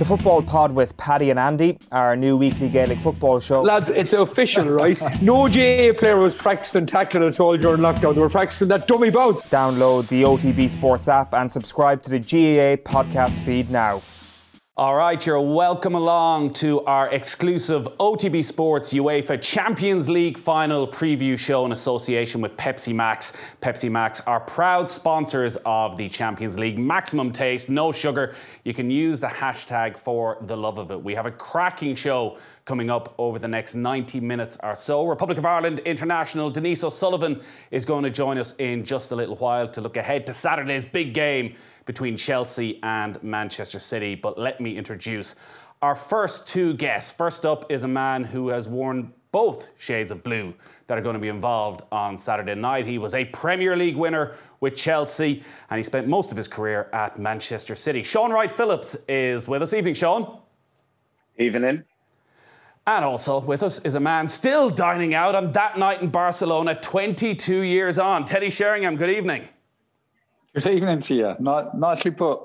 The Football Pod with Paddy and Andy, our new weekly Gaelic football show. Lads, it's official, right? No GAA player was practicing tackling at all during lockdown. They were practicing that dummy bounce. Download the OTB Sports app and subscribe to the GAA podcast feed now. All right, you're welcome along to our exclusive OTB Sports UEFA Champions League final preview show in association with Pepsi Max. Pepsi Max are proud sponsors of the Champions League. Maximum taste, no sugar. You can use the hashtag for the love of it. We have a cracking show coming up over the next 90 minutes or so. Republic of Ireland international Denise O'Sullivan is going to join us in just a little while to look ahead to Saturday's big game between Chelsea and Manchester City. But let me introduce our first two guests. First up is a man who has worn both shades of blue that are going to be involved on Saturday night. He was a Premier League winner with Chelsea and he spent most of his career at Manchester City. Sean Wright-Phillips is with us. Evening, Sean. Evening. And also with us is a man still dining out on that night in Barcelona 22 years on. Teddy Sheringham, good evening. Good evening to you. Nicely put.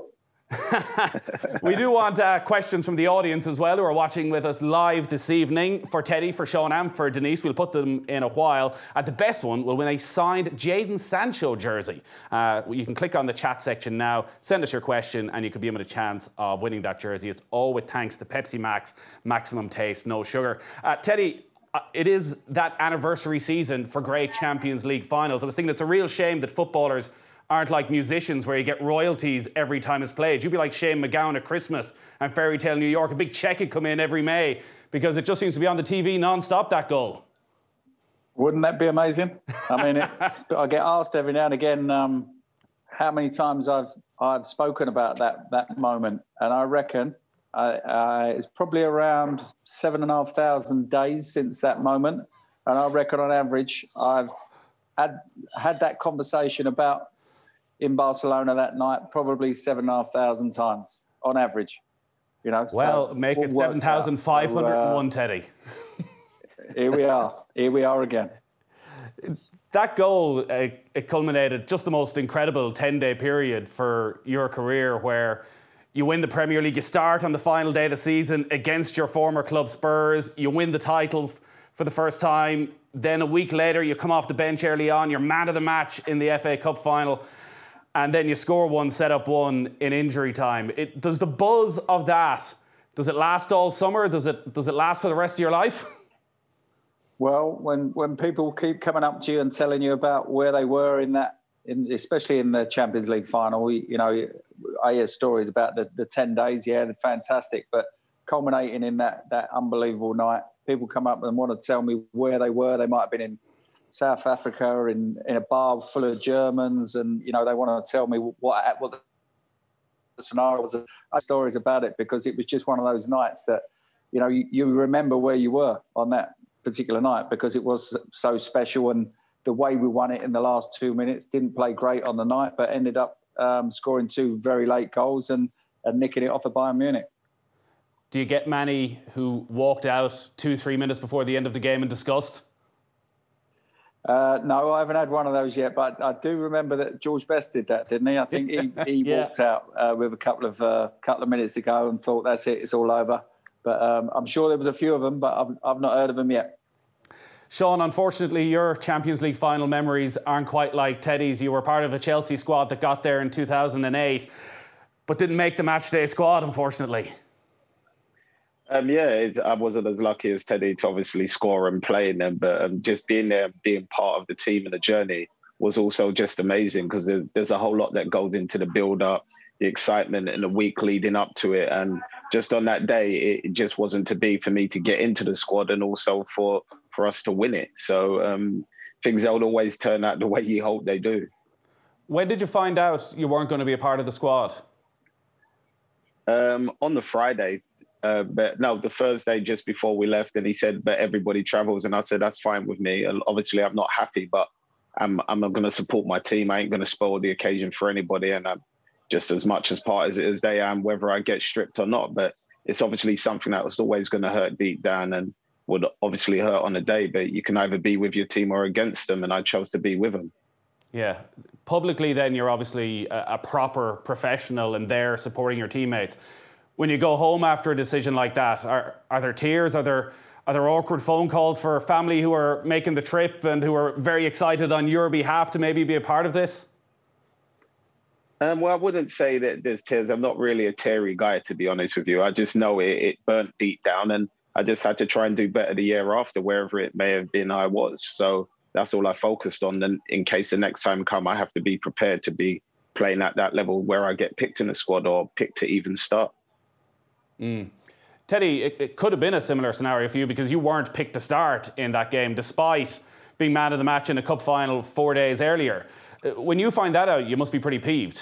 We do want questions from the audience as well who are watching with us live this evening. For Teddy, for Sean and for Denise, we'll put them in a while. The best one will win a signed Jadon Sancho jersey. You can click on the chat section now, send us your question and you could be in with a chance of winning that jersey. It's all with thanks to Pepsi Max, maximum taste, no sugar. Teddy, it is that anniversary season for great Champions League finals. I was thinking it's a real shame that footballers aren't like musicians where you get royalties every time it's played. You'd be like Shane MacGowan at Christmas and Fairy Tale New York. A big check would come in every May because it just seems to be on the TV non-stop, that goal. Wouldn't that be amazing? I mean, I get asked every now and again how many times I've spoken about that moment. And I reckon it's probably around 7,500 days since that moment. And I reckon on average I've had that conversation about in Barcelona that night, probably 7,500 times on average. You know. Well, make it 7,501, Teddy. Here we are. Here we are again. That goal, it culminated just the most incredible 10-day period for your career where you win the Premier League. You start on the final day of the season against your former club Spurs. You win the title for the first time. Then a week later, you come off the bench early on. You're man of the match in the FA Cup final. And then you score one, set up one in injury time. Does the buzz of that, does it last all summer? Does it last for the rest of your life? Well, when people keep coming up to you and telling you about where they were especially in the Champions League final, I hear stories about the 10 days. Yeah, they're fantastic, but culminating in that unbelievable night, people come up and want to tell me where they were. They might have been in South Africa in a bar full of Germans, and they want to tell me what the scenario was. Stories about it because it was just one of those nights that you remember where you were on that particular night because it was so special, and the way we won it in the last 2 minutes. Didn't play great on the night, but ended up scoring two very late goals and nicking it off of Bayern Munich. Do you get many who walked out 2-3 minutes before the end of the game in disgust? No, I haven't had one of those yet, but I do remember that George Best did that, didn't he? I think he walked out with a couple of minutes to go and thought, that's it, it's all over. But I'm sure there was a few of them, but I've not heard of them yet. Sean, unfortunately, your Champions League final memories aren't quite like Teddy's. You were part of a Chelsea squad that got there in 2008, but didn't make the matchday squad, unfortunately. I wasn't as lucky as Teddy to obviously score and play in them, but just being there, being part of the team and the journey was also just amazing because there's a whole lot that goes into the build-up, the excitement and the week leading up to it. And just on that day, it just wasn't to be for me to get into the squad and also for us to win it. So things don't always turn out the way you hope they do. When did you find out you weren't going to be a part of the squad? On the Friday. But no, the Thursday just before we left, and he said, but everybody travels. And I said, that's fine with me. And obviously I'm not happy, but I'm going to support my team. I ain't going to spoil the occasion for anybody. And I'm just as much as part as they am, whether I get stripped or not. But it's obviously something that was always going to hurt deep down and would obviously hurt on the day. But you can either be with your team or against them. And I chose to be with them. Yeah. Publicly then, you're obviously a proper professional and there supporting your teammates. When you go home after a decision like that, are there tears? Are there awkward phone calls for family who are making the trip and who are very excited on your behalf to maybe be a part of this? Well, I wouldn't say that there's tears. I'm not really a teary guy, to be honest with you. I just know it burnt deep down, and I just had to try and do better the year after, wherever it may have been I was. So that's all I focused on. And in case the next time come, I have to be prepared to be playing at that level where I get picked in the squad or picked to even start. Teddy, it could have been a similar scenario for you because you weren't picked to start in that game, despite being man of the match in a cup final 4 days earlier. When you find that out, you must be pretty peeved.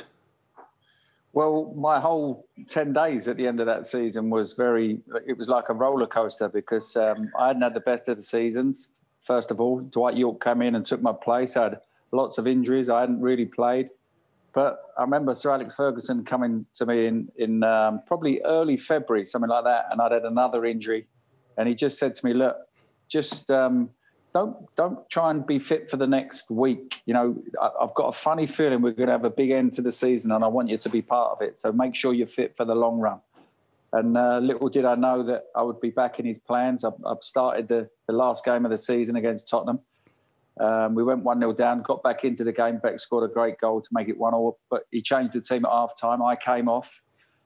Well, my whole 10 days at the end of that season was it was like a roller coaster because I hadn't had the best of the seasons. First of all, Dwight Yorke came in and took my place. I had lots of injuries. I hadn't really played. But I remember Sir Alex Ferguson coming to me in probably early February, something like that, and I'd had another injury. And he just said to me, look, just don't try and be fit for the next week. You know, I've got a funny feeling we're going to have a big end to the season and I want you to be part of it. So make sure you're fit for the long run. And little did I know that I would be back in his plans. I've started the last game of the season against Tottenham. We went 1-0 down, got back into the game. Beck scored a great goal to make it 1-1, but he changed the team at half-time. I came off.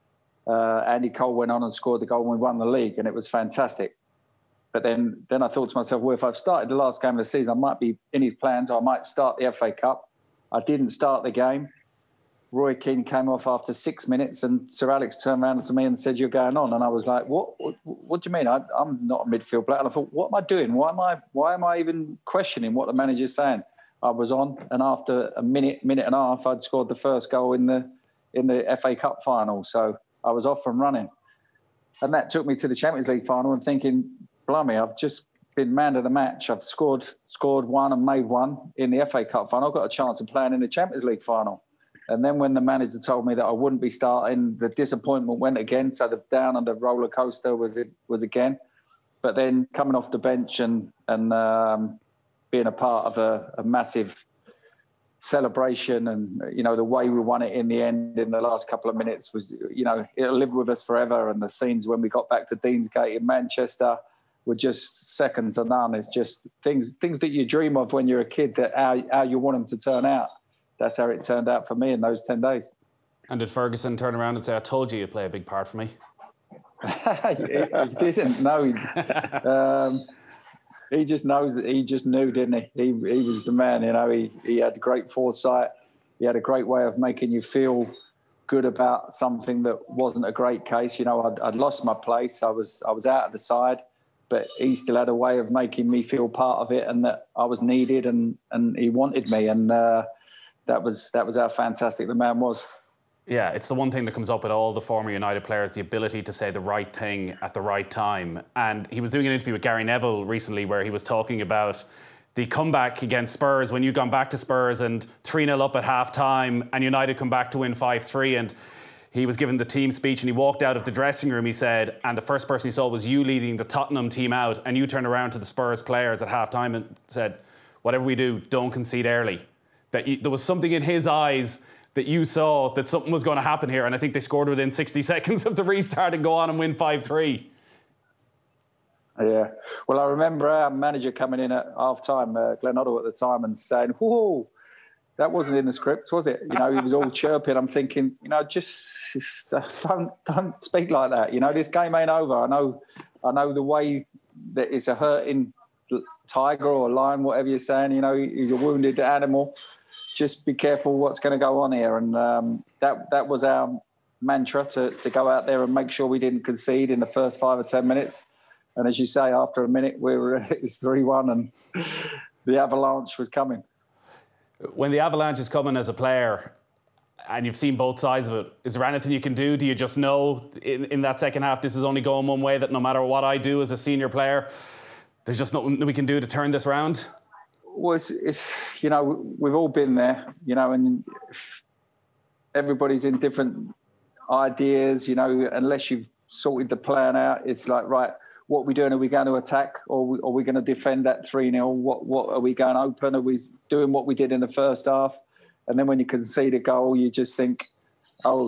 Andy Cole went on and scored the goal and we won the league, and it was fantastic. But then I thought to myself, well, if I've started the last game of the season, I might be in his plans. I might start the FA Cup. I didn't start the game. Roy Keane came off after 6 minutes and Sir Alex turned around to me and said, you're going on. And I was like, what do you mean? I'm not a midfield player. And I thought, what am I doing? Why am I even questioning what the manager's saying? I was on, and after a minute and a half, I'd scored the first goal in the FA Cup final. So I was off and running. And that took me to the Champions League final and thinking, blimey, I've just been man of the match. I've scored one and made one in the FA Cup final. I've got a chance of playing in the Champions League final. And then when the manager told me that I wouldn't be starting, the disappointment went again. So the down and the roller coaster was again. But then coming off the bench and being a part of a massive celebration, and you know the way we won it in the end in the last couple of minutes was, you know, it'll live with us forever. And the scenes when we got back to Deansgate in Manchester were just second to none. It's just things that you dream of when you're a kid, that how you want them to turn out. That's how it turned out for me in those 10 days. And did Ferguson turn around and say, I told you you'd play a big part for me? He didn't know. He just knows that he just knew, didn't he? He was the man, you know. He had great foresight. He had a great way of making you feel good about something that wasn't a great case. You know, I'd lost my place. I was out of the side, but he still had a way of making me feel part of it and that I was needed and he wanted me. And that was how fantastic the man was. Yeah, it's the one thing that comes up with all the former United players, the ability to say the right thing at the right time. And he was doing an interview with Gary Neville recently where he was talking about the comeback against Spurs when you'd gone back to Spurs and 3-0 up at half-time and United come back to win 5-3. And he was given the team speech and he walked out of the dressing room, he said, and the first person he saw was you leading the Tottenham team out, and you turned around to the Spurs players at half-time and said, whatever we do, don't concede early. That there was something in his eyes that you saw that something was going to happen here, and I think they scored within 60 seconds of the restart and go on and win 5-3. Yeah. Well, I remember our manager coming in at half-time, Glenn Hoddle at the time, and saying, whoa, that wasn't in the script, was it? You know, he was all chirping. I'm thinking, you know, just don't speak like that. You know, this game ain't over. I know the way that it's a hurting tiger or a lion, whatever you're saying, you know, he's a wounded animal. Just be careful what's going to go on here. And that was our mantra, to go out there and make sure we didn't concede in the first 5 or 10 minutes. And as you say, after a minute, it was 3-1 and the avalanche was coming. When the avalanche is coming as a player and you've seen both sides of it, is there anything you can do? Do you just know in that second half this is only going one way, that no matter what I do as a senior player, there's just nothing we can do to turn this round? Well, it's you know, we've all been there, you know, and everybody's in different ideas, you know, unless you've sorted the plan out. It's like, right, what are we doing? Are we going to attack or are we going to defend that 3-0? What are we going open? Are we doing what we did in the first half? And then when you concede a goal, you just think, oh,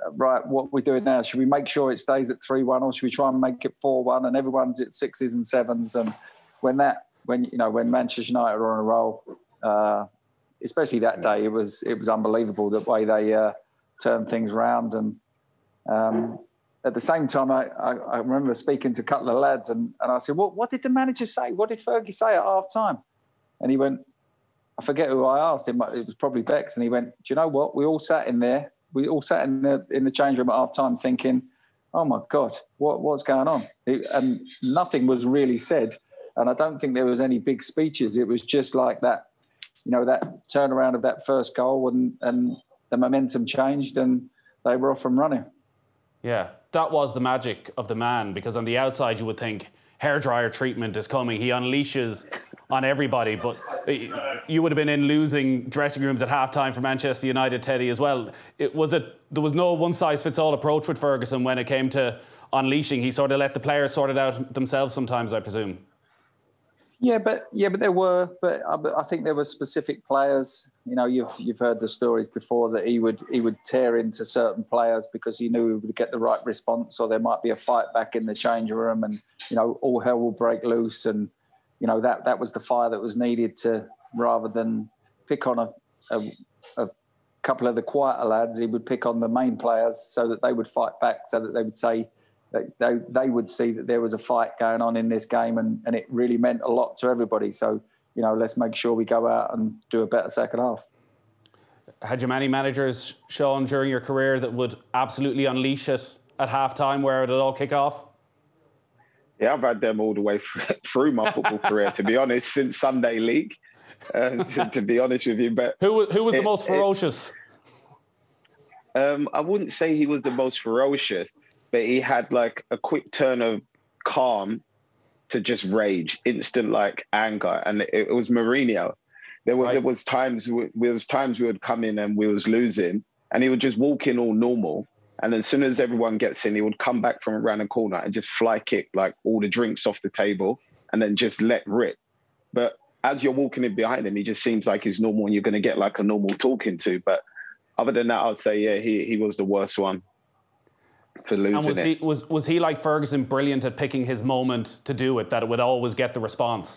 right, what we're doing now, should we make sure it stays at 3-1 or should we try and make it 4-1? And everyone's at 6s and 7s. And when Manchester United are on a roll, especially that day, it was unbelievable the way they turned things around. And at the same time, I remember speaking to a couple of lads and I said, what did the manager say? What did Fergie say at half time? And he went, I forget who I asked him. It was probably Bex. And he went, do you know what? We all sat in there. We all sat in the change room at half time thinking, oh my God, what's going on? And nothing was really said. And I don't think there was any big speeches. It was just like that, that turnaround of that first goal and the momentum changed and they were off and running. Yeah, that was the magic of the man, because on the outside you would think hairdryer treatment is coming. He unleashes on everybody, but you would have been in losing dressing rooms at half-time for Manchester United, Teddy, as well. There was no one-size-fits-all approach with Ferguson when it came to unleashing. He sort of let the players sort it out themselves sometimes, I presume. Yeah, but there were. But I think there were specific players. You've heard the stories before that he would tear into certain players because he knew he would get the right response, or there might be a fight back in the change room, and all hell will break loose. And that was the fire that was needed to, rather than pick on a couple of the quieter lads, he would pick on the main players so that they would fight back, so that they would say. They would see that there was a fight going on in this game and it really meant a lot to everybody. So, let's make sure we go out and do a better second half. Had you many managers, Sean, during your career that would absolutely unleash it at half-time where it would all kick off? Yeah, I've had them all the way through my football career, to be honest, since Sunday League, to be honest with you. But who was the most ferocious? I wouldn't say he was the most ferocious, but he had like a quick turn of calm to just rage, instant like anger, and it was Mourinho. There was times we would come in and we was losing, and he would just walk in all normal, and then as soon as everyone gets in, he would come back from around the corner and just fly kick like all the drinks off the table, and then just let rip. But as you're walking in behind him, he just seems like he's normal, and you're going to get like a normal talking to. But other than that, I'd say he was the worst one for losing it. Was he like Ferguson, brilliant at picking his moment to do it, that it would always get the response?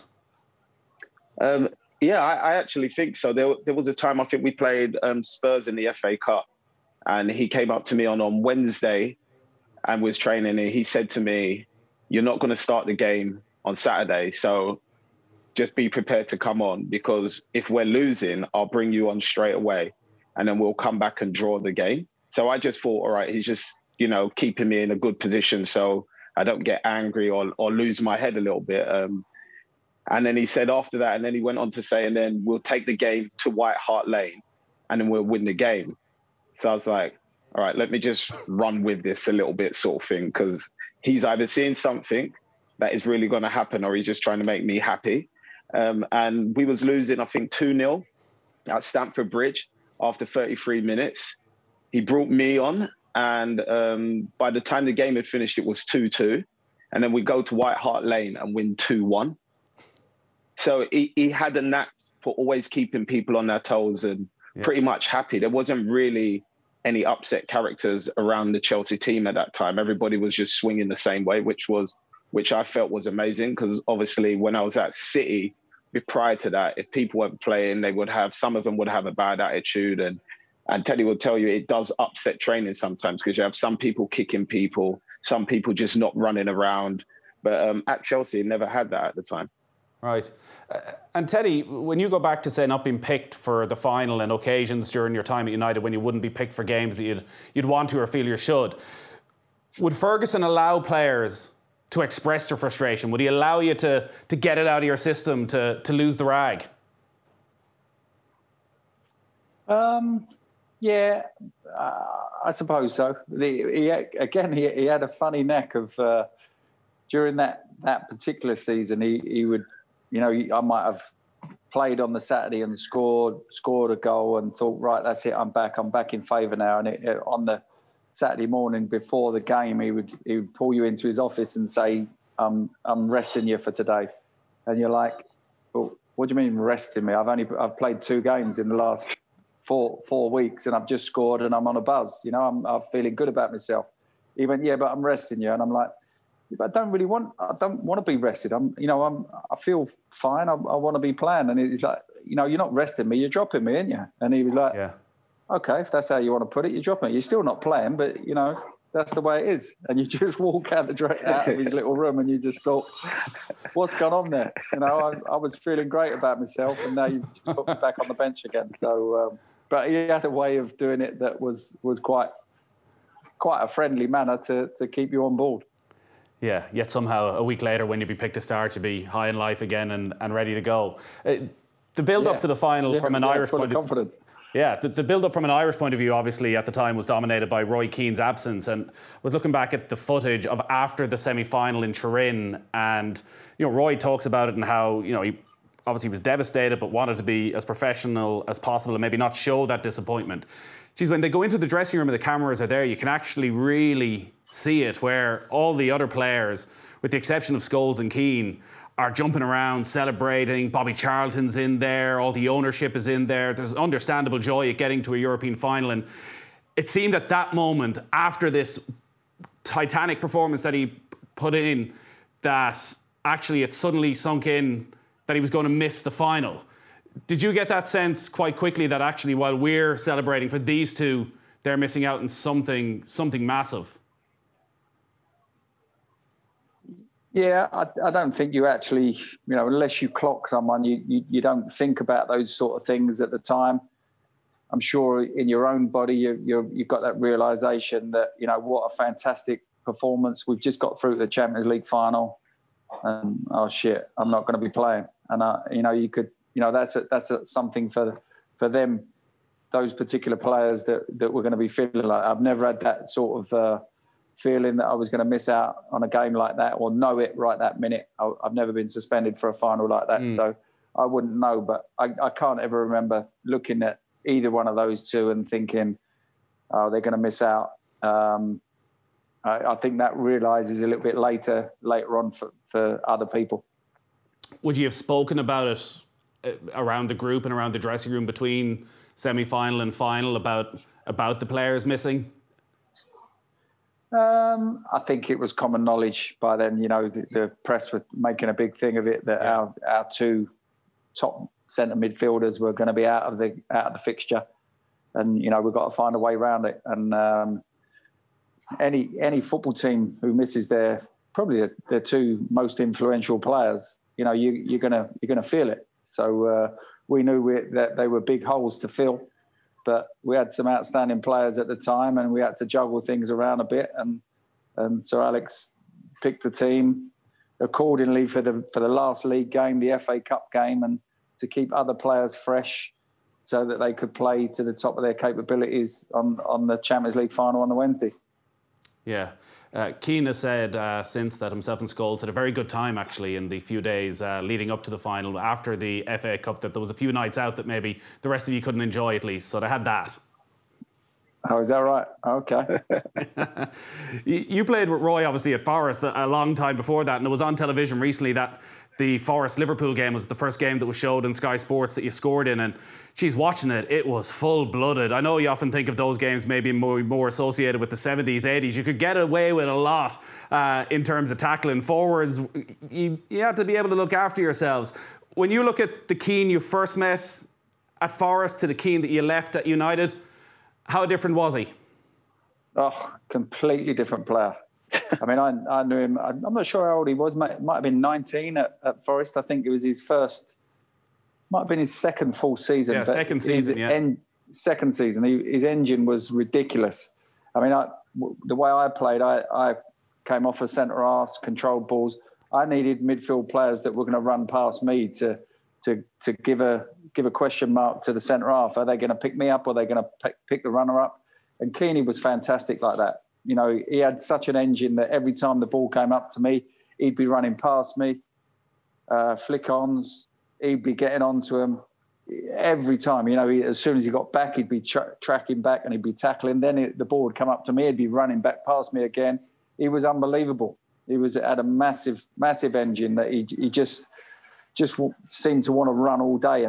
Yeah, I actually think so. There was a time I think we played Spurs in the FA Cup, and he came up to me on Wednesday and was training, and he said to me, "You're not going to start the game on Saturday, so just be prepared to come on, because if we're losing, I'll bring you on straight away, and then we'll come back and draw the game." So I just thought, all right, he's just keeping me in a good position so I don't get angry or lose my head a little bit. And then he said after that, and then he went on to say, and then we'll take the game to White Hart Lane and then we'll win the game. So I was like, all right, let me just run with this a little bit sort of thing, because he's either seeing something that is really going to happen or he's just trying to make me happy. And we was losing, I think, 2-0 at Stamford Bridge after 33 minutes. He brought me on. And by the time the game had finished, it was 2-2. And then we go to White Hart Lane and win 2-1. So he had a knack for always keeping people on their toes and pretty much happy. There wasn't really any upset characters around the Chelsea team at that time. Everybody was just swinging the same way, which I felt was amazing, because obviously when I was at City, prior to that, if people weren't playing, some of them would have a bad attitude. And Teddy will tell you it does upset training sometimes, because you have some people kicking people, some people just not running around. But at Chelsea, it never had that at the time. Right. And Teddy, when you go back to, say, not being picked for the final and occasions during your time at United when you wouldn't be picked for games that you'd want to or feel you should, would Ferguson allow players to express their frustration? Would he allow you to get it out of your system, to lose the rag? Yeah, I suppose so. He had a funny knack of during that particular season. He would, I might have played on the Saturday and scored a goal and thought, right, that's it, I'm back in favour now. And on the Saturday morning before the game, he would pull you into his office and say, I'm resting you for today. And you're like, well, what do you mean resting me? I've played 2 games in the last 4 weeks and I've just scored and I'm on a buzz. You know, I'm feeling good about myself. He went, yeah, but I'm resting you. And I'm like, I don't want to be rested. I feel fine. I want to be playing. And he's like, you know, you're not resting me, you're dropping me, aren't you? And he was like, yeah. Okay, if that's how you want to put it, you're dropping me. You're still not playing, but, you know, that's the way it is. And you just walk out of his little room and you just thought, what's gone on there? You know, I was feeling great about myself and now you've just put me back on the bench again. So, but he had a way of doing it that was quite a friendly manner to keep you on board. Yeah, yet somehow a week later when you'd be picked to start, you'd be high in life again and ready to go. The build-up to the final from an Irish point of confidence. Yeah, the build-up from an Irish point of view, obviously, at the time was dominated by Roy Keane's absence. And was looking back at the footage of after the semi-final in Turin, and, you know, Roy talks about it and how, you know, he obviously was devastated but wanted to be as professional as possible and maybe not show that disappointment. Geez, when they go into the dressing room and the cameras are there, you can actually really see it, where all the other players, with the exception of Scholes and Keane, are jumping around, celebrating. Bobby Charlton's in there, all the ownership is in there. There's understandable joy at getting to a European final. And it seemed at that moment, after this titanic performance that he put in, that actually it suddenly sunk in that he was going to miss the final. Did you get that sense quite quickly that actually while we're celebrating for these two, they're missing out on something massive? Yeah, I don't think you actually, you know, unless you clock someone, you don't think about those sort of things at the time. I'm sure in your own body, you've got that realisation that, you know, what a fantastic performance. We've just got through the Champions League final and, oh, shit, I'm not going to be playing. And, you know, you could, you know, that's something for them, those particular players that were going to be feeling like. I've never had that sort of feeling that I was going to miss out on a game like that or know it right that minute. I've never been suspended for a final like that, so I wouldn't know. But I can't ever remember looking at either one of those two and thinking, oh, they're going to miss out. I think that realises a little bit later on for other people. Would you have spoken about it around the group and around the dressing room between semi-final and final about the players missing? I think it was common knowledge by then. You know, the press were making a big thing of it that our two top centre midfielders were going to be out of the fixture, and you know we've got to find a way around it. And any football team who misses their two most influential players, you know, you're gonna feel it. So we knew that they were big holes to fill. But we had some outstanding players at the time and we had to juggle things around a bit. And Sir Alex picked a team accordingly for the last league game, the FA Cup game, and to keep other players fresh so that they could play to the top of their capabilities on the Champions League final on the Wednesday. Yeah. Keane has said since that himself and Scholes had a very good time actually in the few days leading up to the final after the FA Cup, that there was a few nights out that maybe the rest of you couldn't enjoy at least, so they had that. Oh, is that right? Okay. You played with Roy obviously at Forest a long time before that, and it was on television recently that the Forest-Liverpool game was the first game that was showed on Sky Sports that you scored in, and geez, watching it, it was full-blooded. I know you often think of those games maybe more associated with the 70s, 80s. You could get away with a lot in terms of tackling forwards. You had to be able to look after yourselves. When you look at the Keane you first met at Forest to the Keane that you left at United, how different was he? Oh, completely different player. I mean, I knew him. I'm not sure how old he was. Might have been 19 at Forest. I think it was his first. Might have been his second full season. Yeah, second season. Second season. His engine was ridiculous. I mean, the way I played, I came off a centre half, controlled balls. I needed midfield players that were going to run past me to give a question mark to the centre half. Are they going to pick me up or are they going to pick the runner up? And Keane was fantastic like that. You know, he had such an engine that every time the ball came up to me, he'd be running past me, flick-ons, he'd be getting onto him every time. You know, as soon as he got back, he'd be tracking back and he'd be tackling. Then the ball would come up to me, he'd be running back past me again. He was unbelievable. He had a massive, massive engine that he just seemed to want to run all day. And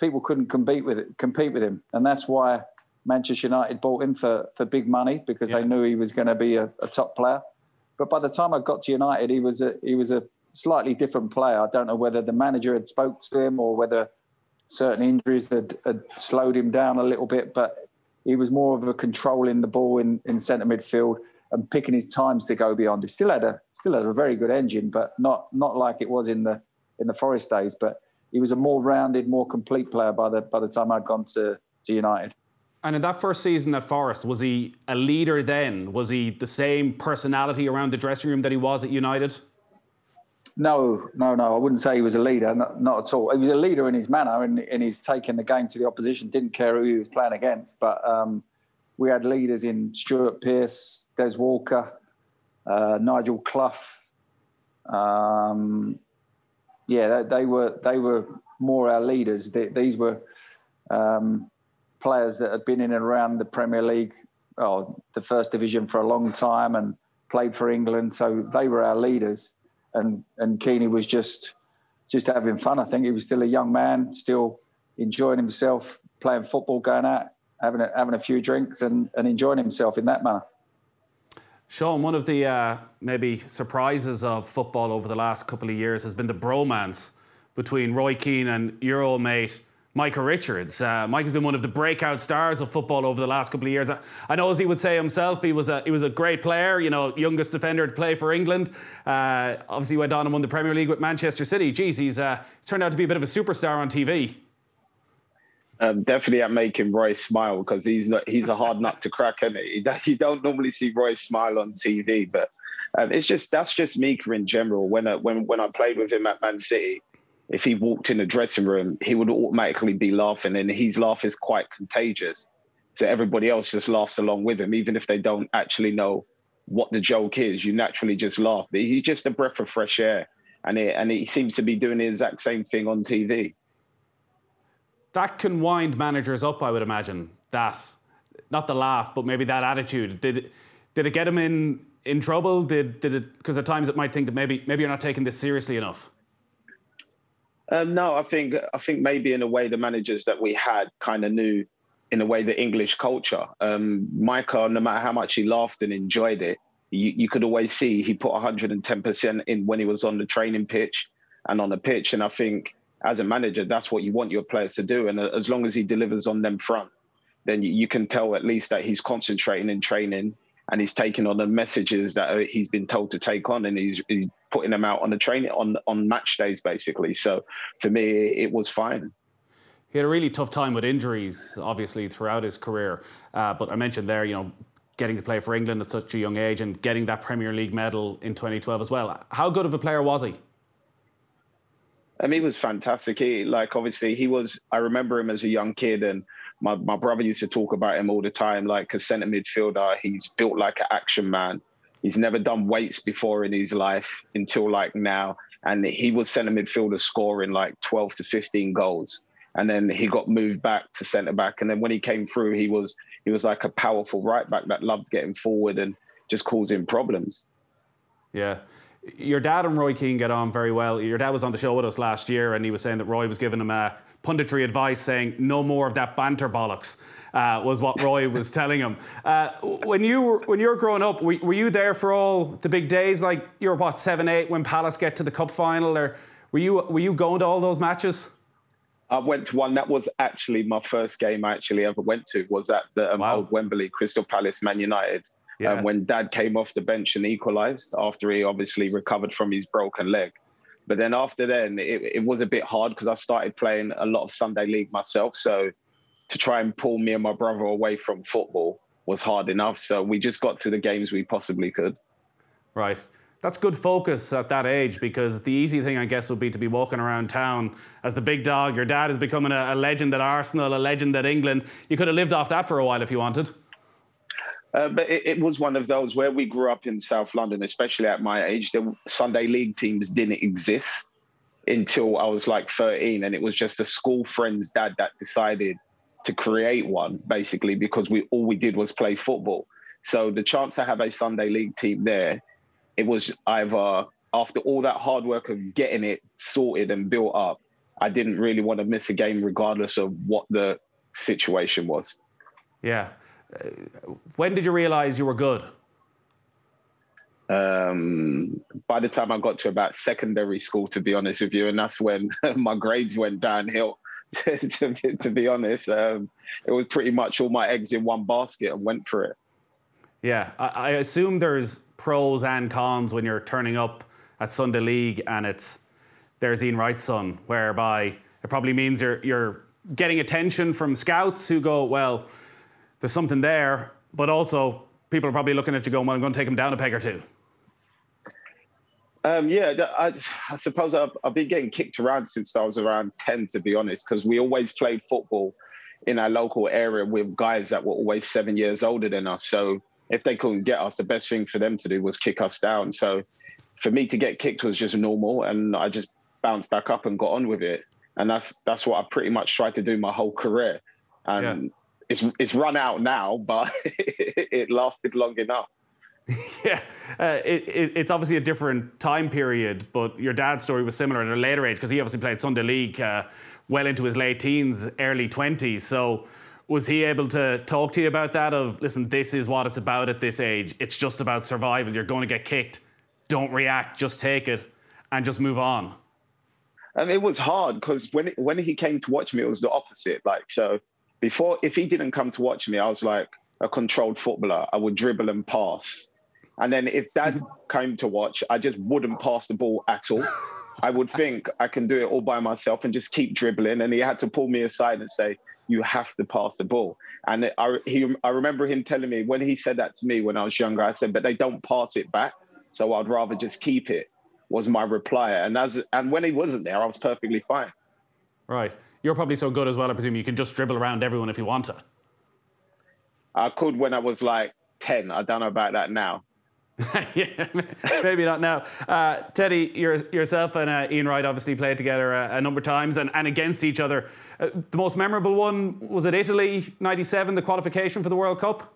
people couldn't compete with him, and that's why Manchester United bought him for big money, because they knew he was going to be a top player. But by the time I got to United, he was a slightly different player. I don't know whether the manager had spoke to him or whether certain injuries had slowed him down a little bit, but he was more of a controlling the ball in centre midfield and picking his times to go beyond. He still had a very good engine, but not like it was in the Forest days. But he was a more rounded, more complete player by the time I'd gone to United. And in that first season at Forest, was he a leader then? Was he the same personality around the dressing room that he was at United? No. I wouldn't say he was a leader, not at all. He was a leader in his manner and he's taking the game to the opposition, didn't care who he was playing against. But we had leaders in Stuart Pearce, Des Walker, Nigel Clough. They were more our leaders. These were players that had been in and around the Premier League, the First Division for a long time and played for England. So they were our leaders. And Keaney was just having fun. I think he was still a young man, still enjoying himself, playing football, going out, having a few drinks and enjoying himself in that manner. Sean, one of the maybe surprises of football over the last couple of years has been the bromance between Roy Keane and your old mate, Micah Richards. Mike has been one of the breakout stars of football over the last couple of years. I know, as he would say himself, he was a great player, youngest defender to play for England. Obviously went on and won the Premier League with Manchester City. Geez, he's turned out to be a bit of a superstar on TV. Definitely at making Roy smile, because he's a hard nut to crack, isn't he? You don't normally see Roy smile on TV, but that's just Micah in general. When I played with him at Man City, if he walked in the dressing room, he would automatically be laughing, and his laugh is quite contagious. So everybody else just laughs along with him, even if they don't actually know what the joke is. You naturally just laugh. He's just a breath of fresh air, and he seems to be doing the exact same thing on TV. That can wind managers up, I would imagine. That, not the laugh, but maybe that attitude. Did it get him in trouble? Did it? Because at times it might think that maybe you're not taking this seriously enough. No, I think maybe in a way the managers that we had kind of knew, in a way, the English culture. Micah, no matter how much he laughed and enjoyed it, you could always see he put 110% in when he was on the training pitch and on the pitch. And I think as a manager, that's what you want your players to do. And as long as he delivers on them front, then you can tell at least that he's concentrating in training and he's taking on the messages that he's been told to take on, and he's putting them out on the training on match days, basically. So for me, it was fine. He had a really tough time with injuries, obviously, throughout his career. But I mentioned there, getting to play for England at such a young age and getting that Premier League medal in 2012 as well. How good of a player was he? He was fantastic. I remember him as a young kid, and my brother used to talk about him all the time, like a centre midfielder. He's built like an action man. He's never done weights before in his life until like now. And he was centre midfielder scoring like 12 to 15 goals. And then he got moved back to centre back. And then when he came through, he was like a powerful right back that loved getting forward and just causing problems. Yeah. Your dad and Roy Keane get on very well. Your dad was on the show with us last year, and he was saying that Roy was giving him punditry advice, saying no more of that banter bollocks, was what Roy was telling him. When you were growing up, were you there for all the big days? Like, you were 7-8 when Palace get to the cup final, or were you going to all those matches? I went to one. That was actually my first game I actually ever went to, was at the old Wembley, Crystal Palace, Man United. Yeah. When Dad came off the bench and equalised after he obviously recovered from his broken leg. But then after then, it was a bit hard because I started playing a lot of Sunday League myself. So to try and pull me and my brother away from football was hard enough. So we just got to the games we possibly could. Right. That's good focus at that age, because the easy thing, I guess, would be to be walking around town as the big dog. Your dad is becoming a legend at Arsenal, a legend at England. You could have lived off that for a while if you wanted. But it was one of those where we grew up in South London, especially at my age. The Sunday League teams didn't exist until I was like 13. And it was just a school friend's dad that decided to create one, basically, because all we did was play football. So the chance to have a Sunday League team there, it was either, after all that hard work of getting it sorted and built up, I didn't really want to miss a game regardless of what the situation was. Yeah. When did you realise you were good? By the time I got to about secondary school, to be honest with you, and that's when my grades went downhill. to be honest, it was pretty much all my eggs in one basket and went for it. Yeah, I assume there's pros and cons when you're turning up at Sunday League and there's Ian Wright's son, whereby it probably means you're getting attention from scouts who go, well, there's something there, but also people are probably looking at you going, well, I'm going to take him down a peg or two. I suppose I've been getting kicked around since I was around 10, to be honest, because we always played football in our local area with guys that were always 7 years older than us. So if they couldn't get us, the best thing for them to do was kick us down. So for me to get kicked was just normal, and I just bounced back up and got on with it. And that's what I pretty much tried to do my whole career. And it's run out now, but it lasted long enough. Yeah, it's obviously a different time period, but your dad's story was similar at a later age because he obviously played Sunday League well into his late teens, early 20s. So was he able to talk to you about that of, listen, this is what it's about at this age. It's just about survival. You're going to get kicked. Don't react. Just take it and just move on. And it was hard because when he came to watch me, it was the opposite. Like, so before, if he didn't come to watch me, I was like a controlled footballer. I would dribble and pass. And then if Dad came to watch, I just wouldn't pass the ball at all. I would think I can do it all by myself and just keep dribbling. And he had to pull me aside and say, you have to pass the ball. And I remember him telling me, when he said that to me when I was younger, I said, but they don't pass it back. So I'd rather just keep it, was my reply. And when he wasn't there, I was perfectly fine. Right. You're probably so good as well, I presume you can just dribble around everyone if you want to. I could when I was like 10. I don't know about that now. Yeah, maybe not now. Teddy, yourself and Ian Wright obviously played together a number of times and against each other. The most memorable one, was it Italy, 97, the qualification for the World Cup?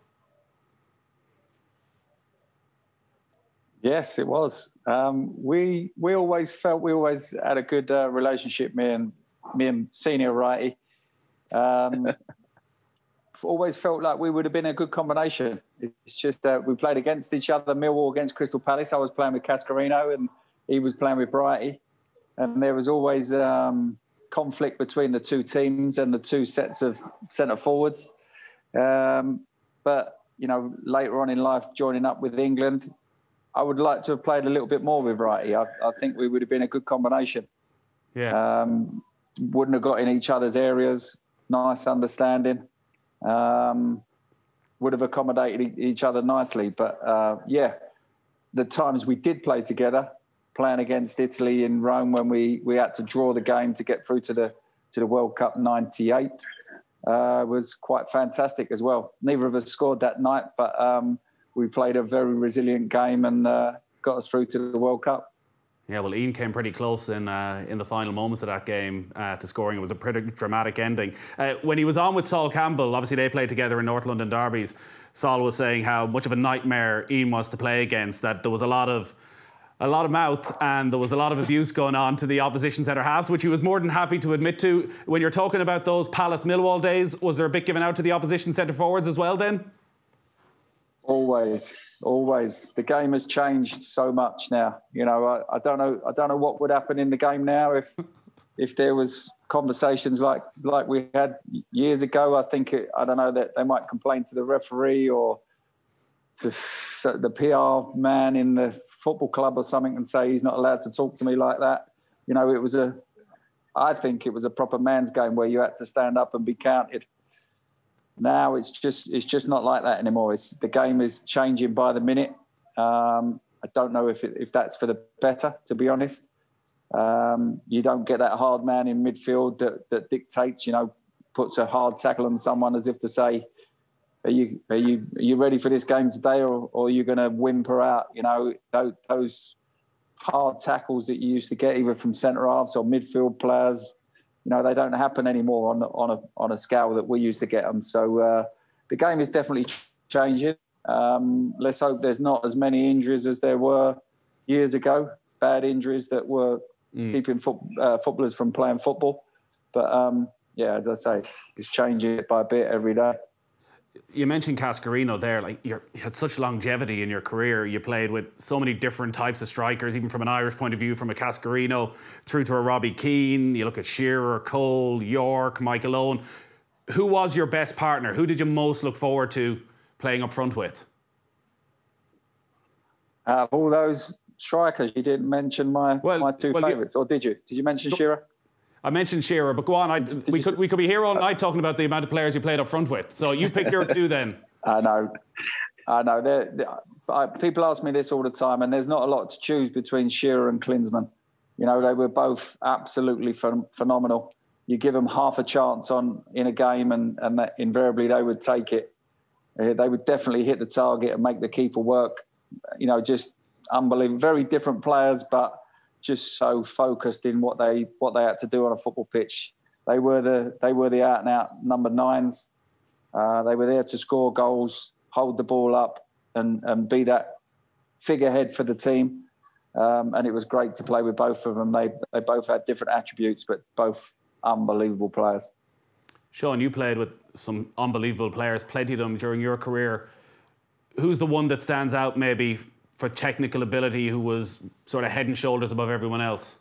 Yes, it was. We always felt we always had a good relationship, me and Senior Wrighty. Always felt like we would have been a good combination. It's just that we played against each other. Millwall against Crystal Palace. I was playing with Cascarino and he was playing with Brighty. And there was always conflict between the two teams and the two sets of centre forwards. But, you know, later on in life, joining up with England, I would like to have played a little bit more with Brighty. I think we would have been a good combination. Yeah. Wouldn't have got in each other's areas. Nice understanding. Would have accommodated each other nicely. But, the times we did play together, playing against Italy in Rome when we had to draw the game to get through to the World Cup 98, was quite fantastic as well. Neither of us scored that night, but we played a very resilient game and got us through to the World Cup. Yeah, well, Ian came pretty close in the final moments of that game to scoring. It was a pretty dramatic ending. When he was on with Saul Campbell, obviously they played together in North London derbies, Saul was saying how much of a nightmare Ian was to play against, that there was a lot of mouth and there was a lot of abuse going on to the opposition centre halves, which he was more than happy to admit to. When you're talking about those Palace Millwall days, was there a bit given out to the opposition centre forwards as well then? Always. The game has changed so much now. You know, I don't know what would happen in the game now if there was conversations like we had years ago. I don't know that they might complain to the referee or to the PR man in the football club or something and say he's not allowed to talk to me like that. You know, I think it was a proper man's game where you had to stand up and be counted. Now it's just not like that anymore. The game is changing by the minute. I don't know if that's for the better, to be honest. You don't get that hard man in midfield that dictates, puts a hard tackle on someone as if to say, are you ready for this game today, or are you going to whimper out? You know, those hard tackles that you used to get either from centre halves or midfield players. You know, they don't happen anymore on a scale that we used to get them. So the game is definitely changing. Let's hope there's not as many injuries as there were years ago. Bad injuries that were, keeping footballers from playing football. But yeah, as I say, it's changing it by a bit every day. You mentioned Cascarino there. Like, you had such longevity in your career. You played with so many different types of strikers, even from an Irish point of view, from a Cascarino through to a Robbie Keane. You look at Shearer, Cole, York, Michael Owen. Who was your best partner? Who did you most look forward to playing up front with? Of all those strikers, you didn't mention my two favourites, or did you? Did you mention Shearer? I mentioned Shearer, but go on. We could be here all night talking about the amount of players you played up front with. So you pick your two then. I know. People ask me this all the time, and there's not a lot to choose between Shearer and Klinsmann. You know, they were both absolutely phenomenal. You give them half a chance in a game, and that invariably they would take it. They would definitely hit the target and make the keeper work. You know, just unbelievable. Very different players, but just so focused in what they had to do on a football pitch. They were the out and out number 9s. They were there to score goals, hold the ball up, and be that figurehead for the team. And it was great to play with both of them. They both had different attributes, but both unbelievable players. Sean, you played with some unbelievable players, plenty of them during your career. Who's the one that stands out maybe for technical ability, who was sort of head and shoulders above everyone else?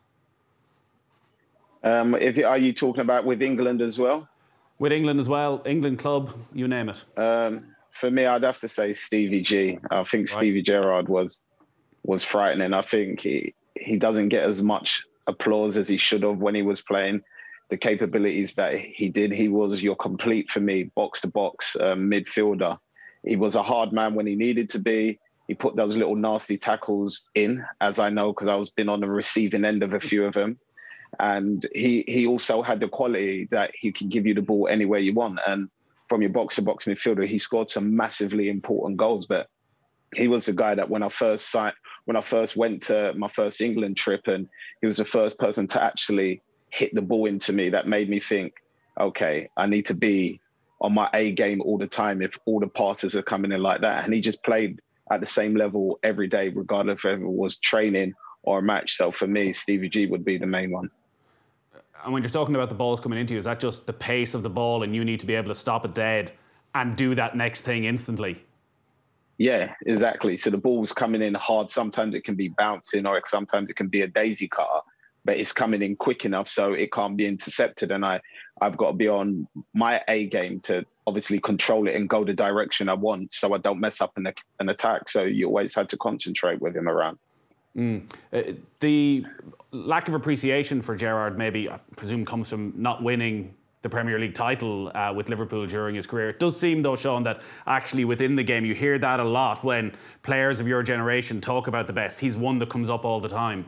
Are you talking about with England as well? With England as well, England club, you name it. For me, I'd have to say Stevie G. I think Stevie Gerrard was frightening. I think he doesn't get as much applause as he should have when he was playing. The capabilities that he did, he was your complete, for me, box-to-box midfielder. He was a hard man when he needed to be. He put those little nasty tackles in, as I know, because I've been on the receiving end of a few of them. And he also had the quality that he can give you the ball anywhere you want. And from your box-to-box midfielder, he scored some massively important goals. But he was the guy that when I first went to my first England trip, and he was the first person to actually hit the ball into me, that made me think, okay, I need to be on my A game all the time if all the passes are coming in like that. And he just played at the same level every day, regardless if it was training or a match. So for me, Stevie G would be the main one. And when you're talking about the balls coming into you, is that just the pace of the ball and you need to be able to stop it dead and do that next thing instantly? Yeah, exactly. So the ball's coming in hard. Sometimes it can be bouncing, or sometimes it can be a daisy cutter, but it's coming in quick enough so it can't be intercepted. And I've got to be on my A game to obviously control it and go the direction I want so I don't mess up an attack. So you always had to concentrate with him around. The lack of appreciation for Gerrard, maybe, I presume, comes from not winning the Premier League title with Liverpool during his career. It does seem, though, Sean, that actually within the game, you hear that a lot when players of your generation talk about the best. He's one that comes up all the time.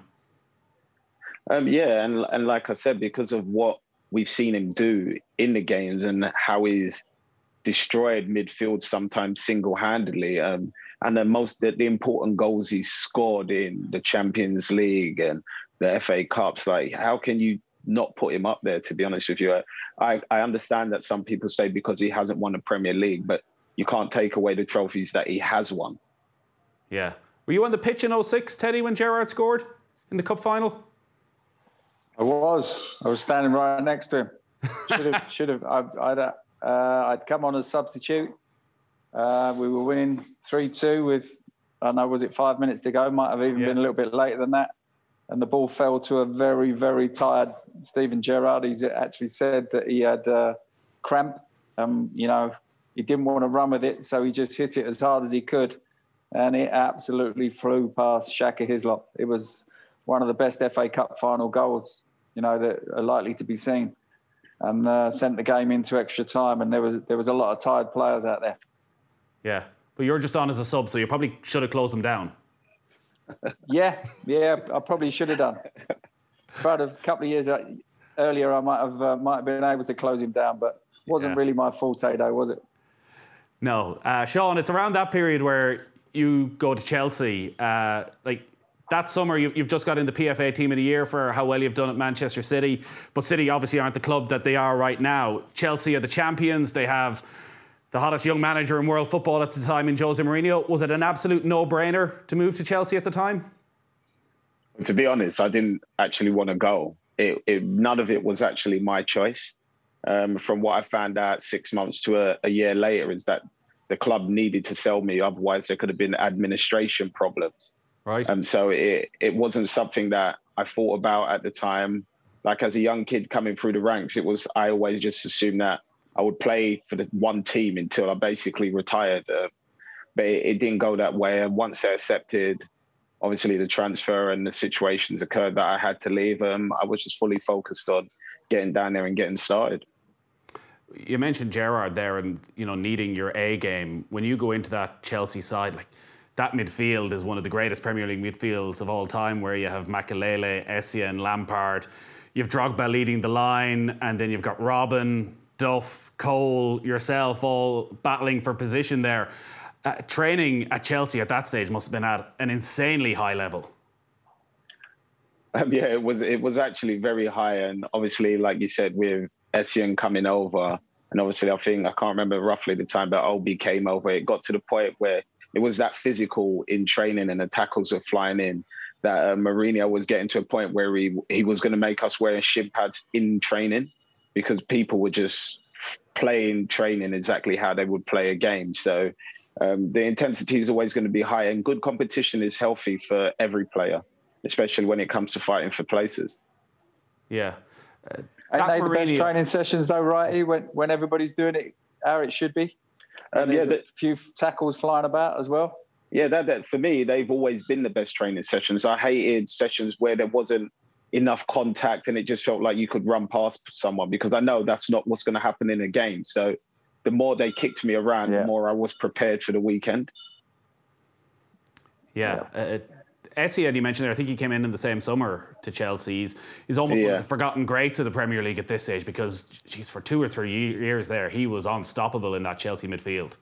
Yeah, and like I said, because of what we've seen him do in the games and how he's destroyed midfield sometimes single-handedly, and the important goals he's scored in the Champions League and the FA Cups, like, how can you not put him up there, to be honest with you? I understand that some people say because he hasn't won a Premier League, but you can't take away the trophies that he has won. Yeah. Were you on the pitch in 2006, Teddy, when Gerrard scored in the cup final? I was standing right next to him. Should have. I'd come on as substitute. We were winning 3-2 with, I don't know, was it 5 minutes to go? Might have even been a little bit later than that. And the ball fell to a very, very tired Steven Gerrard. He's actually said that he had cramp. You know, he didn't want to run with it, so he just hit it as hard as he could. And it absolutely flew past Shaka Hislop. It was one of the best FA Cup final goals, you know, that are likely to be seen. And sent the game into extra time. And there was a lot of tired players out there. Yeah, but you're just on as a sub, so you probably should have closed them down. Yeah, I probably should have done. About a couple of years earlier, I might have been able to close him down, but wasn't really my forte, though, was it? No, Sean, it's around that period where you go to Chelsea. Like that summer, you've just got in the PFA Team of the Year for how well you've done at Manchester City, but City obviously aren't the club that they are right now. Chelsea are the champions. They have the hottest young manager in world football at the time in Jose Mourinho. Was it an absolute no-brainer to move to Chelsea at the time? To be honest, I didn't actually want to go. None of it was actually my choice. From what I found out 6 months to a year later is that the club needed to sell me. Otherwise, there could have been administration problems. Right. So it wasn't something that I thought about at the time. Like as a young kid coming through the ranks, I always just assumed that I would play for the one team until I basically retired. But it didn't go that way. And once they accepted, obviously, the transfer and the situations occurred that I had to leave, I was just fully focused on getting down there and getting started. You mentioned Gerrard there and, needing your A game. When you go into that Chelsea side, like that midfield is one of the greatest Premier League midfields of all time, where you have Makelele, Essien, Lampard. You've Drogba leading the line, and then you've got Robin, Duff, Cole, yourself, all battling for position there. Training at Chelsea at that stage must have been at an insanely high level. Yeah, it was actually very high. And obviously, like you said, with Essien coming over, and obviously I can't remember roughly the time that Obi came over, it got to the point where it was that physical in training and the tackles were flying in, that Mourinho was getting to a point where he was going to make us wear shin pads in training, because people were just playing training exactly how they would play a game. So the intensity is always going to be high, and good competition is healthy for every player, especially when it comes to fighting for places. Yeah. Ain't they the best training sessions though, righty, when everybody's doing it how it should be? A few tackles flying about as well. Yeah, that for me, they've always been the best training sessions. I hated sessions where there wasn't enough contact and it just felt like you could run past someone, because I know that's not what's going to happen in a game. So the more they kicked me around, the more I was prepared for the weekend. Yeah. Essien, you mentioned there, I think he came in the same summer to Chelsea. He's almost one of the forgotten greats of the Premier League at this stage, because, for 2 or 3 years there, he was unstoppable in that Chelsea midfield.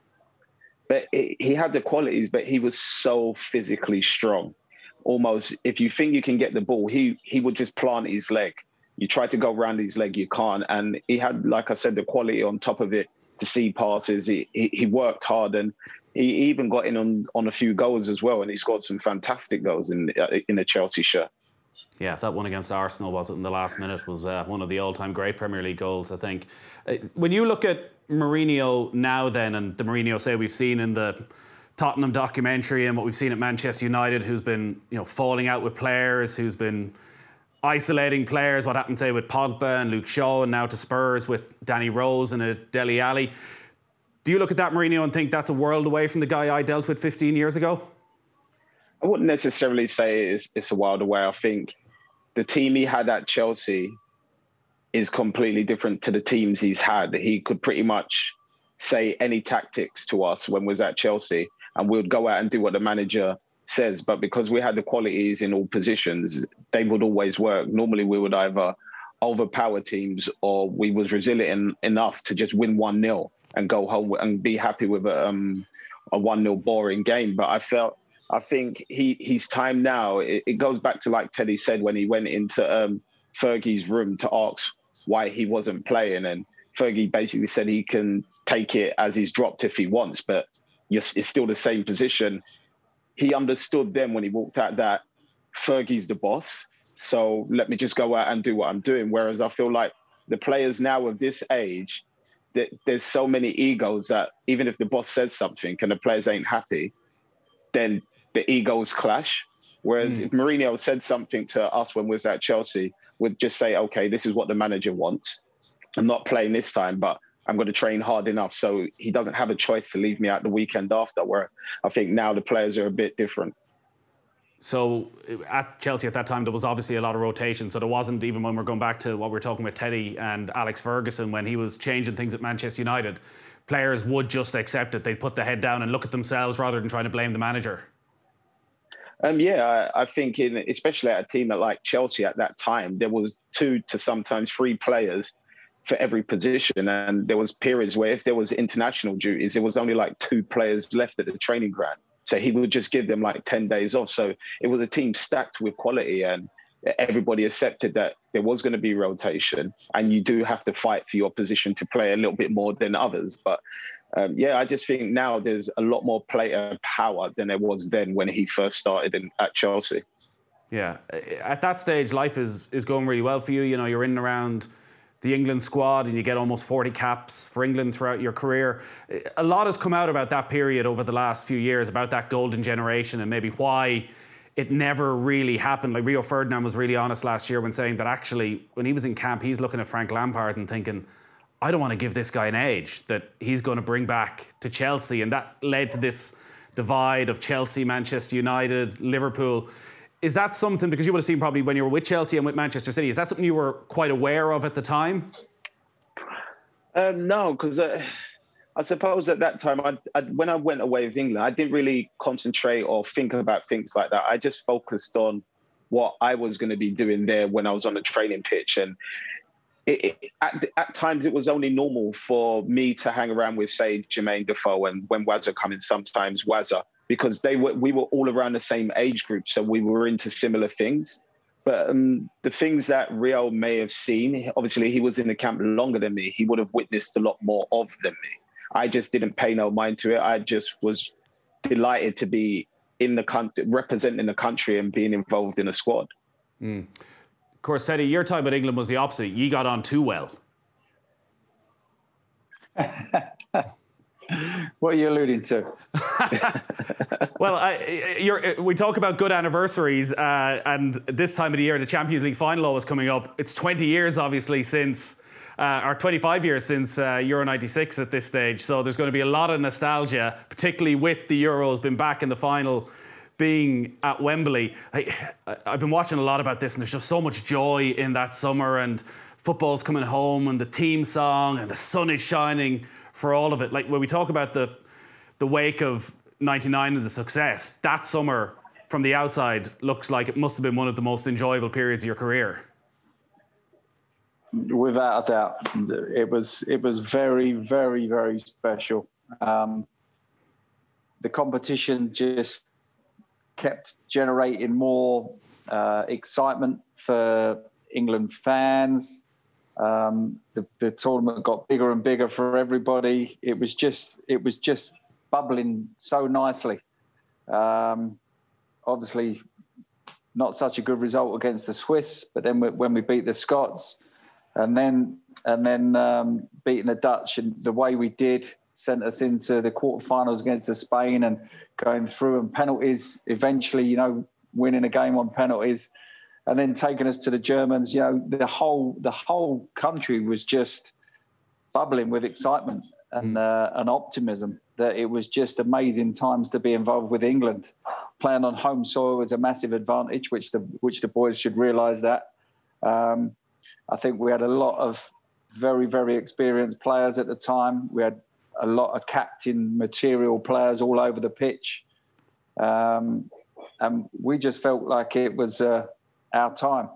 But he had the qualities, but he was so physically strong. Almost, if you think you can get the ball, he would just plant his leg. You try to go around his leg, you can't. And he had, like I said, the quality on top of it to see passes. He worked hard, and he even got in on a few goals as well. And he scored some fantastic goals in a Chelsea shirt. Yeah, that one against Arsenal, was it, in the last minute, was one of the all-time great Premier League goals, I think. When you look at Mourinho now then, and the Mourinho, say, we've seen in the Tottenham documentary and what we've seen at Manchester United, who's been falling out with players, who's been isolating players, what happened, say, with Pogba and Luke Shaw, and now to Spurs with Danny Rose and a Dele Alli. Do you look at that Mourinho and think that's a world away from the guy I dealt with 15 years ago? I wouldn't necessarily say it's a world away. I think the team he had at Chelsea is completely different to the teams he's had. He could pretty much say any tactics to us when we was at Chelsea, and we would go out and do what the manager says. But because we had the qualities in all positions, they would always work. Normally we would either overpower teams, or we was resilient enough to just win 1-0 and go home and be happy with a 1-0 boring game. But I think his time now, it goes back to, like Teddy said, when he went into Fergie's room to ask why he wasn't playing. And Fergie basically said he can take it as he's dropped if he wants, but it's still the same position. He understood then when he walked out that Fergie's the boss, so let me just go out and do what I'm doing. Whereas I feel like the players now of this age, that there's so many egos that even if the boss says something and the players ain't happy, then the egos clash. Whereas if Mourinho said something to us when we was at Chelsea, we'd just say, okay, this is what the manager wants. I'm not playing this time, but I'm going to train hard enough. So he doesn't have a choice to leave me out the weekend after, where I think now the players are a bit different. So at Chelsea at that time, there was obviously a lot of rotation. So there wasn't, even when we're going back to what we were talking with Teddy and Alex Ferguson, when he was changing things at Manchester United, players would just accept it. They'd put the head down and look at themselves rather than trying to blame the manager. I think especially at a team like Chelsea at that time, there was 2 to sometimes 3 players for every position. And there was periods where if there was international duties, there was only like 2 players left at the training ground. So he would just give them like 10 days off. So it was a team stacked with quality, and everybody accepted that there was going to be rotation, and you do have to fight for your position to play a little bit more than others. But I just think now there's a lot more player power than there was then when he first started at Chelsea. Yeah. At that stage, life is going really well for you. You know, you're in and around the England squad and you get almost 40 caps for England throughout your career. A lot has come out about that period over the last few years, about that golden generation and maybe why it never really happened. Like Rio Ferdinand was really honest last year when saying that actually when he was in camp, he's looking at Frank Lampard and thinking, I don't want to give this guy an age that he's going to bring back to Chelsea. And that led to this divide of Chelsea, Manchester United, Liverpool. Is that something, because you would have seen probably when you were with Chelsea and with Manchester City, is that something you were quite aware of at the time? No, because I suppose at that time, when I went away with England, I didn't really concentrate or think about things like that. I just focused on what I was going to be doing there when I was on the training pitch. And at times, it was only normal for me to hang around with, say, Jermaine Defoe, and when Wazza come in, sometimes Wazza, because we were all around the same age group, so we were into similar things. But the things that Rio may have seen, obviously he was in the camp longer than me. He would have witnessed a lot more of than me. I just didn't pay no mind to it. I just was delighted to be in the country, representing the country and being involved in a squad. Mm. Of course, Teddy, your time at England was the opposite. You got on too well. What are you alluding to? Well, we talk about good anniversaries, and this time of the year, the Champions League final was coming up. It's 20 years, obviously, since, or 25 years since Euro 96 at this stage. So there's going to be a lot of nostalgia, particularly with the Euros being back in the final, being at Wembley. I've been watching a lot about this, and there's just so much joy in that summer, and football's coming home, and the theme song, and the sun is shining for all of it. Like when we talk about the wake of 99 and the success, that summer from the outside looks like it must have been one of the most enjoyable periods of your career. Without a doubt, it was very, very, very special. The competition just kept generating more excitement for England fans. The tournament got bigger and bigger for everybody. It was just bubbling so nicely. Obviously, not such a good result against the Swiss, but then when we beat the Scots, and then beating the Dutch, and the way we did sent us into the quarterfinals against the Spain and going through and penalties. Eventually, winning a game on penalties. And then taking us to the Germans, the whole country was just bubbling with excitement and optimism. That it was just amazing times to be involved with England. Playing on home soil was a massive advantage, which the boys should realise that. I think we had a lot of very, very experienced players at the time. We had a lot of captain material players all over the pitch, and we just felt like it was our time.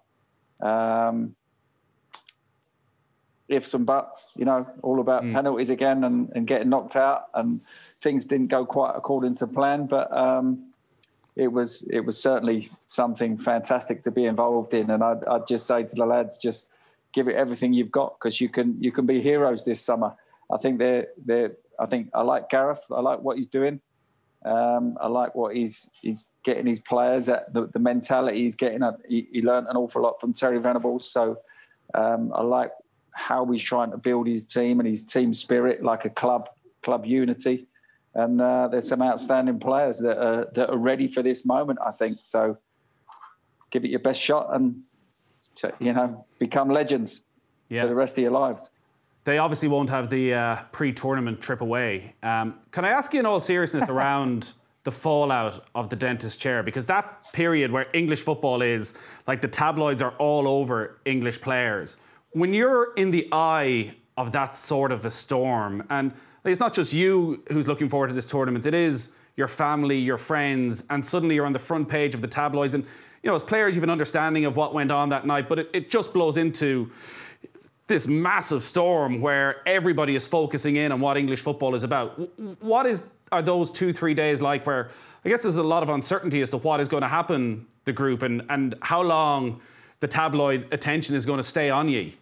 Ifs and buts, all about penalties again and getting knocked out, and things didn't go quite according to plan. But it was certainly something fantastic to be involved in. And I'd just say to the lads, just give it everything you've got, because you can be heroes this summer. I think I like Gareth. I like what he's doing. I like what he's getting his players at, the mentality he's getting at. He learned an awful lot from Terry Venables. So I like how he's trying to build his team and his team spirit, like a club unity. And there's some outstanding players that are ready for this moment, I think. So give it your best shot and, become legends for the rest of your lives. They obviously won't have the pre-tournament trip away. Can I ask you in all seriousness around the fallout of the dentist chair? Because that period where English football is, like the tabloids are all over English players. When you're in the eye of that sort of a storm, and it's not just you who's looking forward to this tournament, it is your family, your friends, and suddenly you're on the front page of the tabloids. And, as players, you have an understanding of what went on that night, but it just blows into this massive storm where everybody is focusing in on what English football is about. Are those 2-3 days like, where I guess there's a lot of uncertainty as to what is going to happen, the group, and how long the tabloid attention is going to stay on you?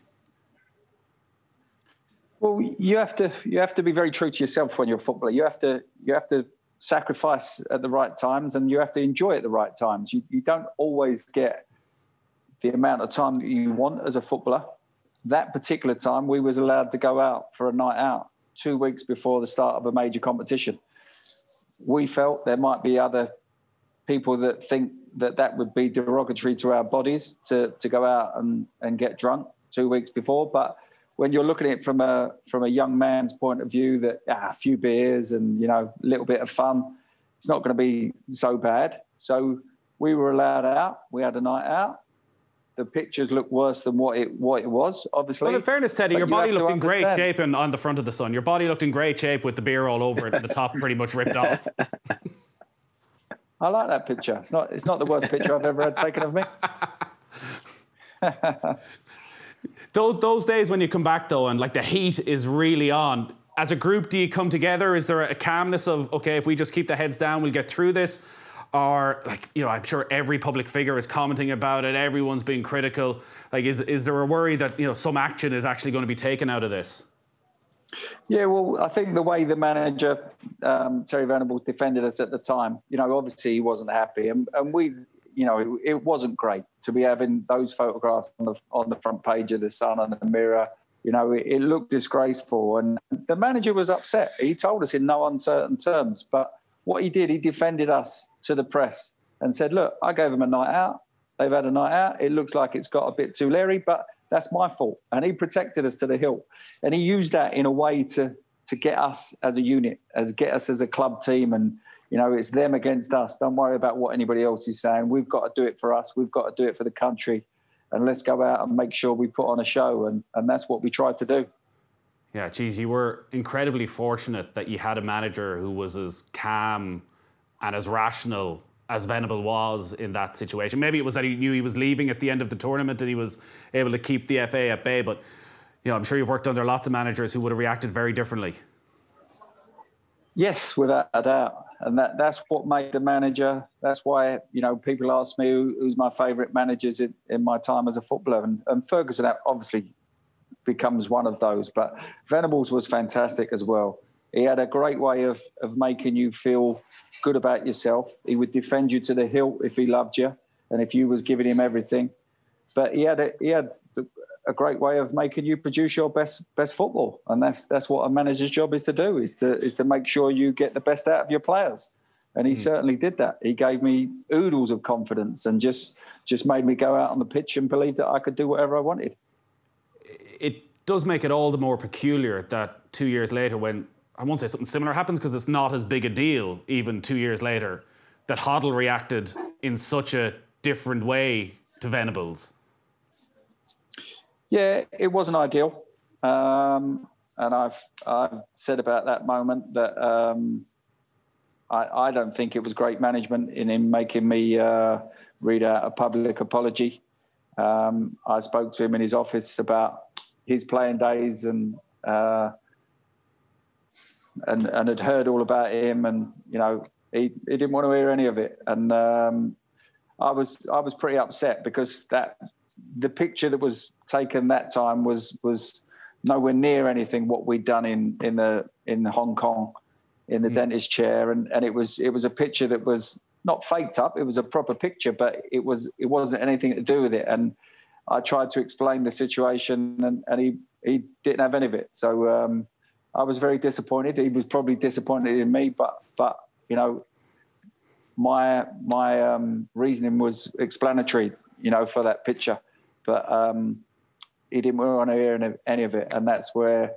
Well, you have to be very true to yourself when you're a footballer. You have to sacrifice at the right times, and you have to enjoy at the right times. You don't always get the amount of time that you want as a footballer. That particular time, we was allowed to go out for a night out 2 weeks before the start of a major competition. We felt there might be other people that think that would be derogatory to our bodies to go out and get drunk 2 weeks before. But when you're looking at it from a young man's point of view, that a few beers and, a little bit of fun, it's not going to be so bad. So we were allowed out. We had a night out. The pictures look worse than what it was, obviously. Well, in fairness, Teddy, your body looked in great shape on the front of the Sun. Your body looked in great shape with the beer all over it and the top pretty much ripped off. I like that picture. It's not the worst picture I've ever had taken of me. Those days when you come back, though, and like the heat is really on, as a group, do you come together? Is there a calmness of, okay, if we just keep the heads down, we'll get through this? Or, I'm sure every public figure is commenting about it. Everyone's being critical. Like, is there a worry that, some action is actually going to be taken out of this? Yeah, well, I think the way the manager, Terry Venables, defended us at the time, obviously he wasn't happy. And we, it wasn't great to be having those photographs on the front page of the Sun and the Mirror. It looked disgraceful. And the manager was upset. He told us in no uncertain terms. But what he did, he defended us to the press and said, look, I gave them a night out. They've had a night out. It looks like it's got a bit too leery, but that's my fault. And he protected us to the hilt. And he used that in a way to get us as a unit, get us as a club team. And, it's them against us. Don't worry about what anybody else is saying. We've got to do it for us. We've got to do it for the country. And let's go out and make sure we put on a show. And that's what we tried to do. Yeah, geez, you were incredibly fortunate that you had a manager who was as calm and as rational as Venable was in that situation. Maybe it was that he knew he was leaving at the end of the tournament and he was able to keep the FA at bay. But, I'm sure you've worked under lots of managers who would have reacted very differently. Yes, without a doubt. And that's what made the manager. That's why, people ask me who's my favourite managers in my time as a footballer. And Ferguson obviously becomes one of those. But Venables was fantastic as well. He had a great way of making you feel good about yourself. He would defend you to the hilt if he loved you and if you was giving him everything. But he had a great way of making you produce your best football, and that's what a manager's job is to do, is to make sure you get the best out of your players. And he certainly did that. He gave me oodles of confidence and just made me go out on the pitch and believe that I could do whatever I wanted. It does make it all the more peculiar that 2 years later, when I won't say something similar happens because it's not as big a deal even 2 years later, that Hoddle reacted in such a different way to Venables. Yeah, it wasn't ideal. And I've said about that moment that I don't think it was great management in him making me read out a public apology. I spoke to him in his office about his playing days and had heard all about him, and he didn't want to hear any of it. And I was pretty upset because the picture that was taken that time was nowhere near anything what we'd done in Hong Kong in the dentist chair, and it was a picture that was not faked up. It was a proper picture, but it wasn't anything to do with it. And I tried to explain the situation, and he didn't have any of it. So I was very disappointed. He was probably disappointed in me, but my reasoning was explanatory, for that picture. But he didn't want to hear any of it, and that's where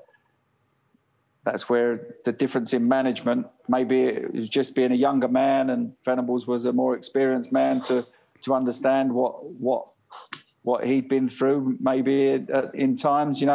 the difference in management. Maybe it was just being a younger man, and Venables was a more experienced man to understand what he'd been through. Maybe in times, it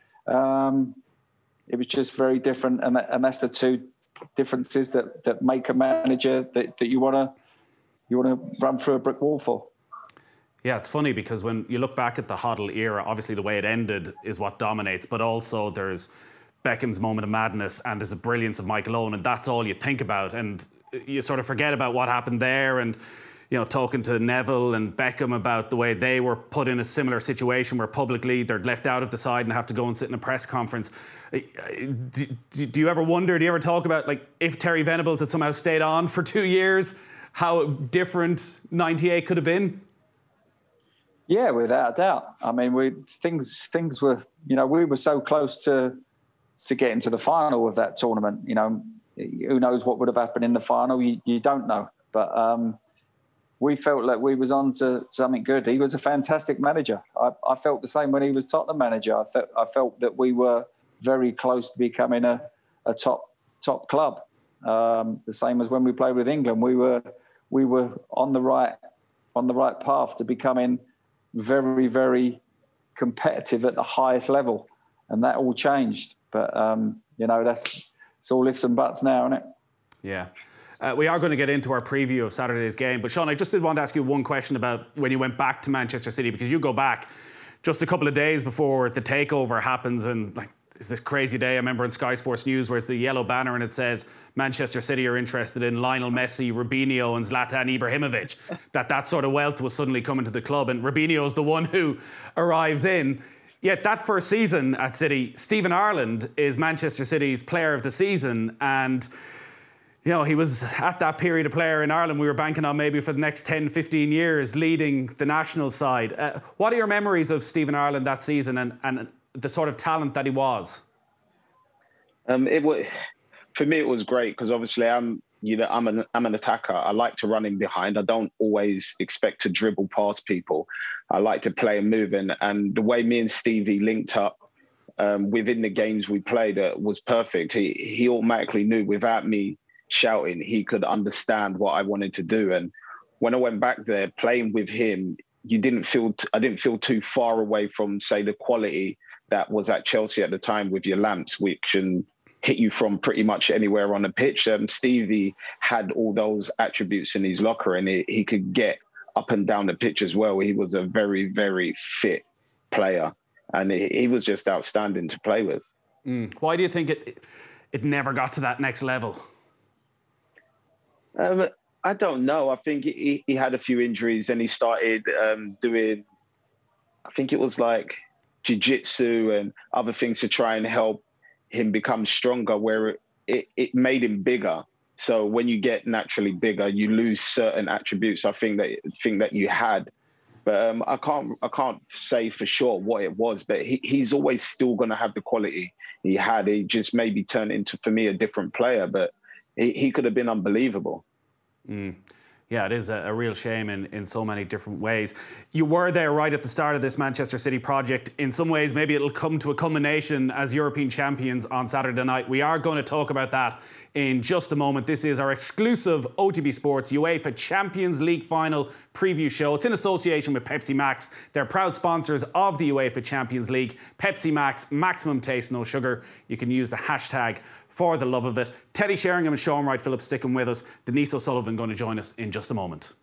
was just very different, and that's the two differences that make a manager that you want to run through a brick wall for. Yeah, it's funny because when you look back at the Hoddle era, obviously the way it ended is what dominates, but also there's Beckham's moment of madness and there's the brilliance of Michael Owen, and that's all you think about, and you sort of forget about what happened there. And talking to Neville and Beckham about the way they were put in a similar situation where publicly they're left out of the side and have to go and sit in a press conference. Do you ever wonder, do you ever talk about, like, if Terry Venables had somehow stayed on for 2 years, how different 98 could have been? Yeah, without a doubt. I mean, things were, we were so close to getting to the final of that tournament. Who knows what would have happened in the final? You don't know. But we felt like we was on to something good. He was a fantastic manager. I felt the same when he was Tottenham manager. I felt that we were very close to becoming a top club. The same as when we played with England. We were on the right path to becoming very, very competitive at the highest level, and that all changed. But it's all ifs and buts now, isn't it? Yeah. We are going to get into our preview of Saturday's game. But, Sean, I just did want to ask you one question about when you went back to Manchester City, because you go back just a couple of days before the takeover happens, and it's this crazy day. I remember in Sky Sports News where it's the yellow banner and it says Manchester City are interested in Lionel Messi, Robinho and Zlatan Ibrahimovic. that sort of wealth was suddenly coming to the club, and Robinho is the one who arrives in. Yet that first season at City, Stephen Ireland is Manchester City's player of the season, and he was at that period a player in Ireland we were banking on maybe for the next 10, 15 years, leading the national side. What are your memories of Stephen Ireland that season and the sort of talent that he was? For me, it was great because obviously I'm an attacker. I like to run in behind. I don't always expect to dribble past people. I like to play and move. And the way me and Stevie linked up within the games we played was perfect. He automatically knew without me shouting, he could understand what I wanted to do. And when I went back there playing with him, I didn't feel too far away from, say, the quality that was at Chelsea at the time with your Lamps, which can hit you from pretty much anywhere on the pitch. Stevie had all those attributes in his locker, and he could get up and down the pitch as well. He was a very, very fit player, and he was just outstanding to play with. Why do you think it never got to that next level? I don't know. I think he had a few injuries, and he started doing, I think it was like jiu-jitsu and other things to try and help him become stronger, where it made him bigger. So when you get naturally bigger, you lose certain attributes I think that you had. But I can't say for sure what it was, but he's always still going to have the quality he had. He just maybe turned into, for me, a different player, but he could have been unbelievable. Yeah, it is a real shame in so many different ways. You were there right at the start of this Manchester City project. In some ways, maybe it'll come to a culmination as European champions on Saturday night. We are going to talk about that in just a moment. This is our exclusive OTB Sports UEFA Champions League final preview show. It's in association with Pepsi Max. They're proud sponsors of the UEFA Champions League. Pepsi Max, maximum taste, no sugar. You can use the hashtag for the love of it. Teddy Sheringham and Sean Wright-Phillips sticking with us. Denise O'Sullivan going to join us in just a moment.